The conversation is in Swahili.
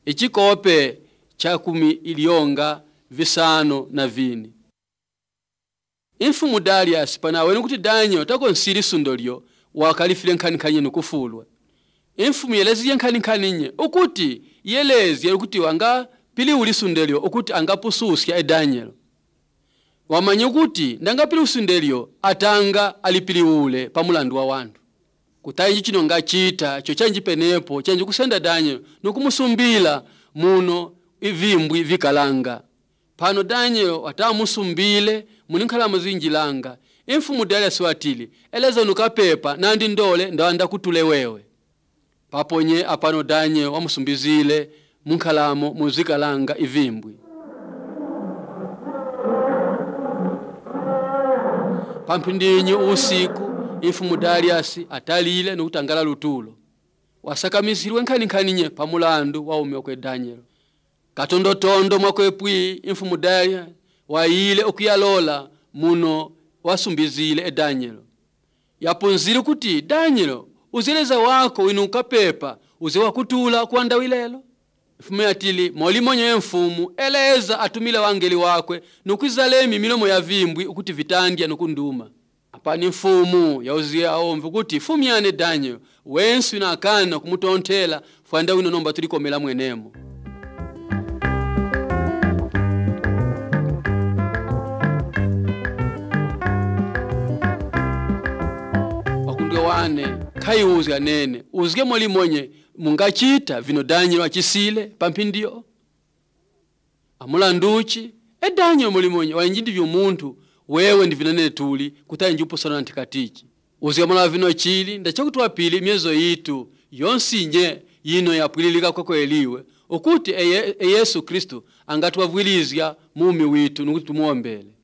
Ichikope cha 10 ilionga visano na vini. Imfumu Darius panawe nukuti Daniel takonsiri sundolyo wakalifile nkhaninkhanye nukufulwa. Imfumu yeleziye nkhaninkhanye ukuti yeleziye ukuti wanga pili uli sundelyo ukuti angapususya Daniel. Wamanya ukuthi ndangapili usundelyo atanga alipili ule pamulandu wa wantu. Kutayi chino ngachita cho chanji penepo chanji kusenda Daniel nukumusumbila muno ivimbwi vikalanga. Pano Daniel watamusumbile munikhala muzinjilanga. Imfumu Darius watili eleza nukapepa nandi ndole ndawanda kutule wewe. Paponye apano Daniel wamusumbizile munkhalamo muzikalanga ivimbwi. Pampindinyi usiku imfumu Darius atalile nukutangala lutulo. Wasakamizirwe nkhaninkhanye pamulandu wa ume okwe Daniel. Katondotondo mwakwepwi imfumu Darius waile okuyalola muno wasumbizile Daniel. Yapunzire kuti Daniel uzeleza wako winu ukapepa uze wakutula kuanda wilelo. Mfumu yatili molimonye mfumu eleza atumile wangeli wakwe nukwizalemi milomo ya vimbwi ukuti vitandya nukunduma. Apani mfumu yauzia aomve kuti fumyane Daniel wensu inakana kumutontela fuanda wino nomba tulikomela mwenemo. Wakundiwane kai uzga nene uzge molimonye mungachita vino Daniel wachisile pampindio amulanduchi Daniel molimonye wanjindi vyumuntu wewe ndivinane tuli kutayi njupo sana ntikatichi uzge mola vino chili ndachakutwa pili myezo yitu yonsinye yino yapwililika kwako eliwe ukuti Yesu Kristo angatwavwilizya mumi witu nukuti tumuombele.